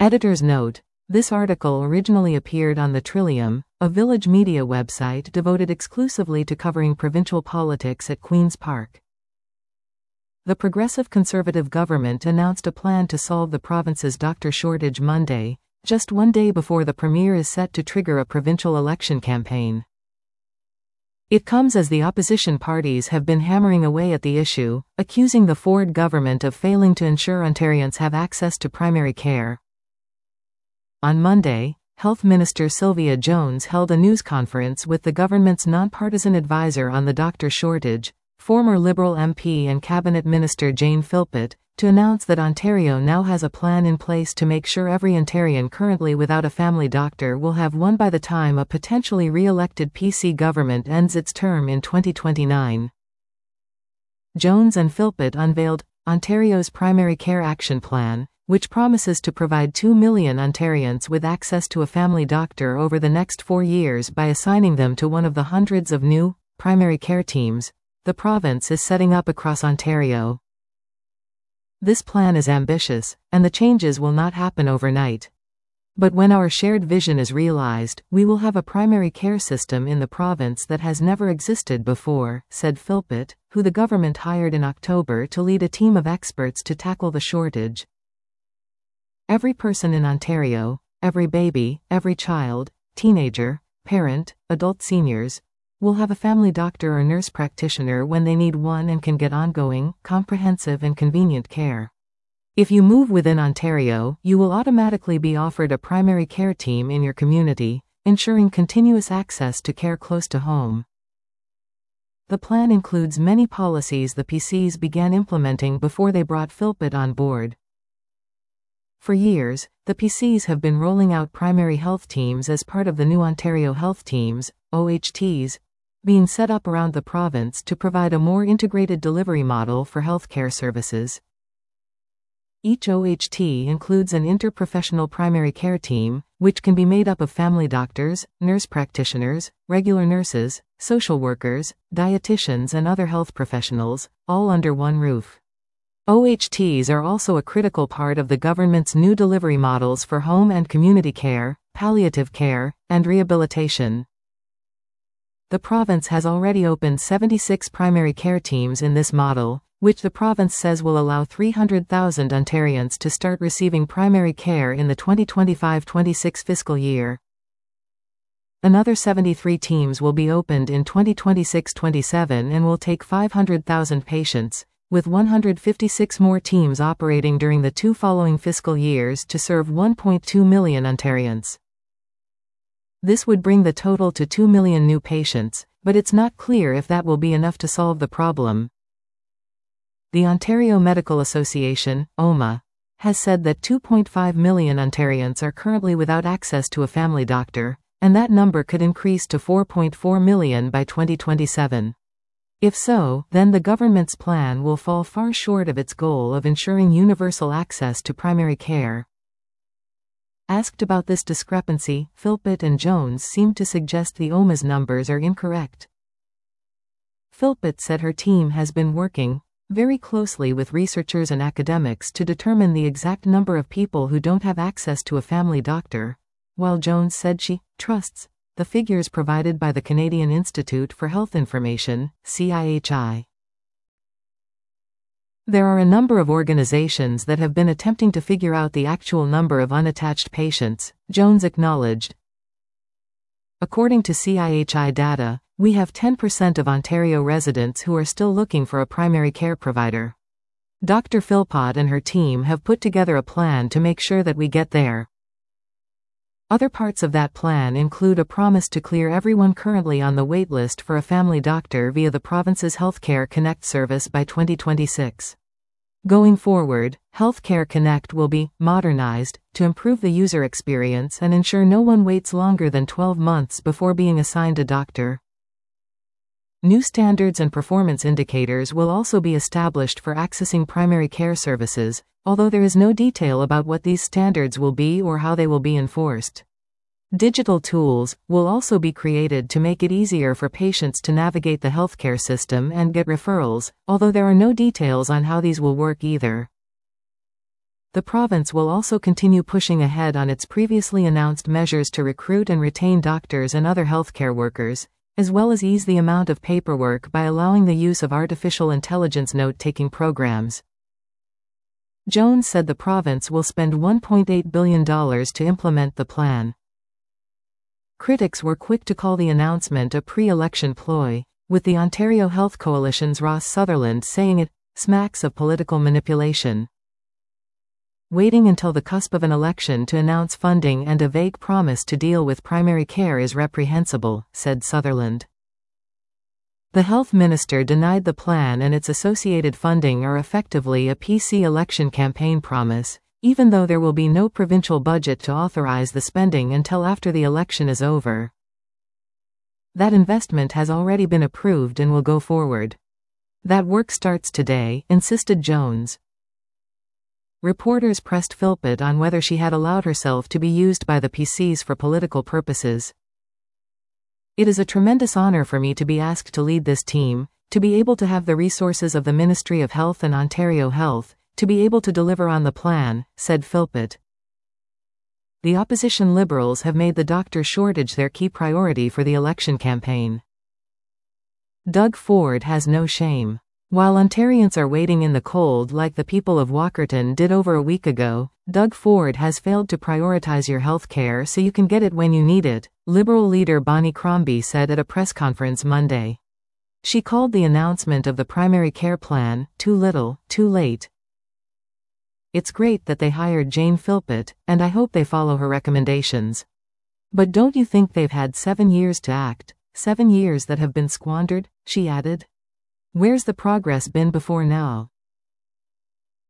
Editor's note: this article originally appeared on the Trillium, a Village Media website devoted exclusively to covering provincial politics at Queen's Park. The Progressive Conservative government announced a plan to solve the province's doctor shortage Monday, just one day before the Premier is set to trigger a provincial election campaign. It comes as the opposition parties have been hammering away at the issue, accusing the Ford government of failing to ensure Ontarians have access to primary care. On Monday, Health Minister Sylvia Jones held a news conference with the government's nonpartisan advisor on the doctor shortage, former Liberal MP and Cabinet Minister Jane Philpott, to announce that Ontario now has a plan in place to make sure every Ontarian currently without a family doctor will have one by the time a potentially re-elected PC government ends its term in 2029. Jones and Philpott unveiled Ontario's Primary Care Action Plan, which promises to provide 2 million Ontarians with access to a family doctor over the next 4 years by assigning them to one of the hundreds of new primary care teams the province is setting up across Ontario. This plan is ambitious, and the changes will not happen overnight. But when our shared vision is realized, we will have a primary care system in the province that has never existed before, said Philpott, who the government hired in October to lead a team of experts to tackle the shortage. Every person in Ontario, every baby, every child, teenager, parent, adult seniors, will have a family doctor or nurse practitioner when they need one and can get ongoing, comprehensive and convenient care. If you move within Ontario, you will automatically be offered a primary care team in your community, ensuring continuous access to care close to home. The plan includes many policies the PCs began implementing before they brought Philpott on board. For years, the PCs have been rolling out primary health teams as part of the new Ontario Health Teams, OHTs, being set up around the province to provide a more integrated delivery model for healthcare services. Each OHT includes an interprofessional primary care team, which can be made up of family doctors, nurse practitioners, regular nurses, social workers, dietitians and other health professionals, all under one roof. OHTs are also a critical part of the government's new delivery models for home and community care, palliative care, and rehabilitation. The province has already opened 76 primary care teams in this model, which the province says will allow 300,000 Ontarians to start receiving primary care in the 2025-26 fiscal year. Another 73 teams will be opened in 2026-27 and will take 500,000 patients, with 156 more teams operating during the 2 following fiscal years to serve 1.2 million Ontarians. This would bring the total to 2 million new patients, but it's not clear if that will be enough to solve the problem. The Ontario Medical Association, OMA, has said that 2.5 million Ontarians are currently without access to a family doctor, and that number could increase to 4.4 million by 2027. If so, then the government's plan will fall far short of its goal of ensuring universal access to primary care. Asked about this discrepancy, Philpott and Jones seemed to suggest the OMA's numbers are incorrect. Philpott said her team has been working very closely with researchers and academics to determine the exact number of people who don't have access to a family doctor, while Jones said she trusts the figures provided by the Canadian Institute for Health Information, CIHI. There are a number of organizations that have been attempting to figure out the actual number of unattached patients, Jones acknowledged. According to CIHI data, we have 10% of Ontario residents who are still looking for a primary care provider. Dr. Philpott and her team have put together a plan to make sure that we get there. Other parts of that plan include a promise to clear everyone currently on the waitlist for a family doctor via the province's Healthcare Connect service by 2026. Going forward, Healthcare Connect will be modernized to improve the user experience and ensure no one waits longer than 12 months before being assigned a doctor. New standards and performance indicators will also be established for accessing primary care services, although there is no detail about what these standards will be or how they will be enforced. Digital tools will also be created to make it easier for patients to navigate the healthcare system and get referrals, although there are no details on how these will work either. The province will also continue pushing ahead on its previously announced measures to recruit and retain doctors and other healthcare workers, as well as ease the amount of paperwork by allowing the use of artificial intelligence note-taking programs. Jones said the province will spend $1.8 billion to implement the plan. Critics were quick to call the announcement a pre-election ploy, with the Ontario Health Coalition's Ross Sutherland saying it smacks of political manipulation. Waiting until the cusp of an election to announce funding and a vague promise to deal with primary care is reprehensible, said Sutherland. The health minister denied the plan and its associated funding are effectively a PC election campaign promise, even though there will be no provincial budget to authorize the spending until after the election is over. That investment has already been approved and will go forward. That work starts today, insisted Jones. Reporters pressed Philpott on whether she had allowed herself to be used by the PCs for political purposes. It is a tremendous honor for me to be asked to lead this team, to be able to have the resources of the Ministry of Health and Ontario Health, to be able to deliver on the plan, said Philpott. The opposition Liberals have made the doctor shortage their key priority for the election campaign. Doug Ford has no shame. While Ontarians are waiting in the cold like the people of Walkerton did over a week ago, Doug Ford has failed to prioritize your health care so you can get it when you need it, Liberal leader Bonnie Crombie said at a press conference Monday. She called the announcement of the primary care plan, too little, too late. It's great that they hired Jane Philpott, and I hope they follow her recommendations. But don't you think they've had 7 years to act, 7 years that have been squandered, she added. Where's the progress been before now?